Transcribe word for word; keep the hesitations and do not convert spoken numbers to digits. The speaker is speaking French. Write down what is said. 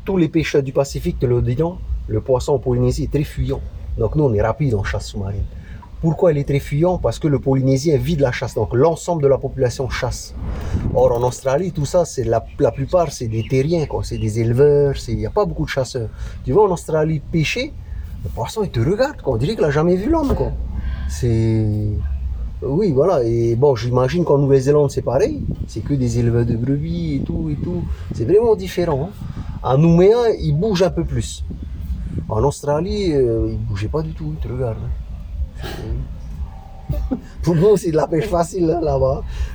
tous les pêcheurs du Pacifique te le diront, le poisson en Polynésie est très fuyant. Donc nous, on est rapide en chasse sous-marine. Pourquoi il est très fuyant? Parce que le Polynésien vit de la chasse, donc l'ensemble de la population chasse. Or, en Australie, tout ça, c'est la, la plupart, c'est des terriens, quoi. C'est des éleveurs, il n'y a pas beaucoup de chasseurs. Tu vas en Australie pêcher, le poisson, il te regarde, quoi. On dirait qu'il n'a jamais vu l'homme, quoi. C'est... Oui, voilà. Et bon, j'imagine qu'en Nouvelle-Zélande, c'est pareil. C'est que des éleveurs de brebis et tout, et tout. C'est vraiment différent. Hein. À Nouméa, ils bougent un peu plus. En Australie, euh, ils ne bougeaient pas du tout, ils te regardent. Pour nous, c'est de la pêche facile, là, là-bas.